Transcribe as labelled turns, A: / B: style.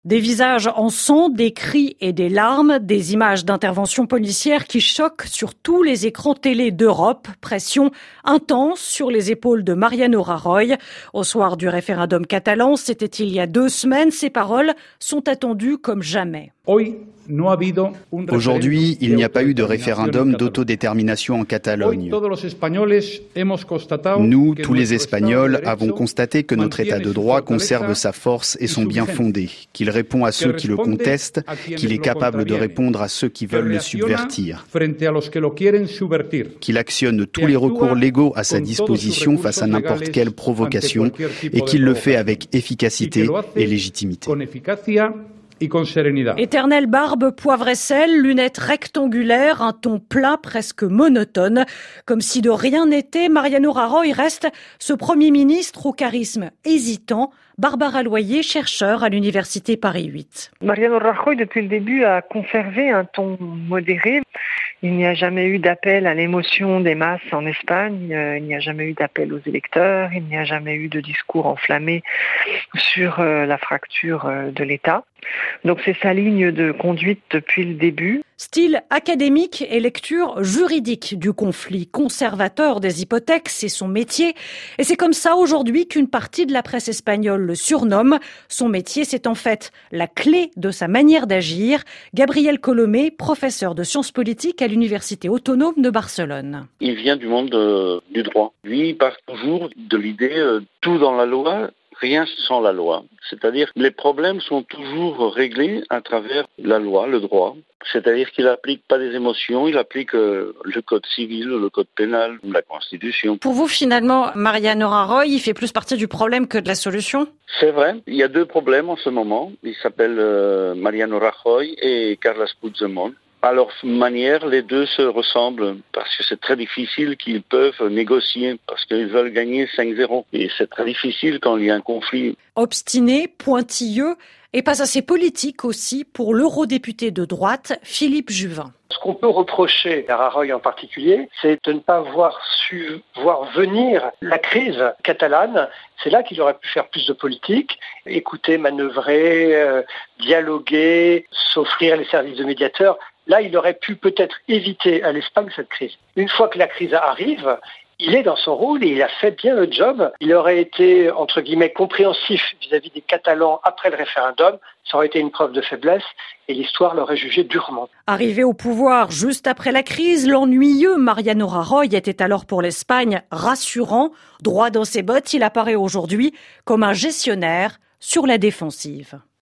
A: Des visages en sang, des cris et des larmes, des images d'interventions policières qui choquent sur tous les écrans télé d'Europe. Pression intense sur les épaules de Mariano Rajoy. Au soir du référendum catalan, c'était il y a 2 semaines, ces paroles sont attendues comme jamais.
B: Aujourd'hui, il n'y a pas eu de référendum d'autodétermination en Catalogne. Nous, tous les Espagnols, avons constaté que notre État de droit conserve sa force et son bien fondé, qu'il répond à ceux qui le contestent, qu'il est capable de répondre à ceux qui veulent le subvertir, qu'il actionne tous les recours légaux à sa disposition face à n'importe quelle provocation et qu'il le fait avec efficacité et légitimité.
A: Éternelle barbe, poivre et sel, lunettes rectangulaires, un ton plat presque monotone. Comme si de rien n'était, Mariano Rajoy reste ce Premier ministre au charisme hésitant. Barbara Loyer, chercheur à l'université Paris 8.
C: Mariano Rajoy, depuis le début, a conservé un ton modéré. Il n'y a jamais eu d'appel à l'émotion des masses en Espagne, il n'y a jamais eu d'appel aux électeurs, il n'y a jamais eu de discours enflammé sur la fracture de l'État. Donc c'est sa ligne de conduite depuis le début.
A: Style académique et lecture juridique du conflit. Conservateur des hypothèques, c'est son métier. Et c'est comme ça aujourd'hui qu'une partie de la presse espagnole le surnomme. Son métier, c'est en fait la clé de sa manière d'agir. Gabriel Colomé, professeur de sciences politiques à l'Université autonome de Barcelone.
D: Il vient du monde du droit. Lui, il part toujours de l'idée tout dans la loi, rien sans la loi. C'est-à-dire que les problèmes sont toujours réglés à travers la loi, le droit. C'est-à-dire qu'il n'applique pas des émotions, il applique le code civil, le code pénal, la Constitution.
A: Pour vous, finalement, Mariano Rajoy, il fait plus partie du problème que de la solution ?
D: C'est vrai. Il y a 2 problèmes en ce moment. Ils s'appellent Mariano Rajoy et Carles Puigdemont. À leur manière, les 2 se ressemblent parce que c'est très difficile qu'ils peuvent négocier parce qu'ils veulent gagner 5-0. Et c'est très difficile quand il y a un conflit.
A: Obstiné, pointilleux et pas assez politique aussi pour l'eurodéputé de droite Philippe Juvin.
E: Ce qu'on peut reprocher à Rajoy en particulier, c'est de ne pas avoir su voir venir la crise catalane. C'est là qu'il aurait pu faire plus de politique, écouter, manœuvrer, dialoguer, s'offrir les services de médiateur. Là, il aurait pu peut-être éviter à l'Espagne cette crise. Une fois que la crise arrive, il est dans son rôle et il a fait bien le job. Il aurait été, entre guillemets, compréhensif vis-à-vis des Catalans après le référendum. Ça aurait été une preuve de faiblesse et l'histoire l'aurait jugé durement.
A: Arrivé au pouvoir juste après la crise, l'ennuyeux Mariano Rajoy était alors pour l'Espagne rassurant. Droit dans ses bottes, il apparaît aujourd'hui comme un gestionnaire sur la défensive.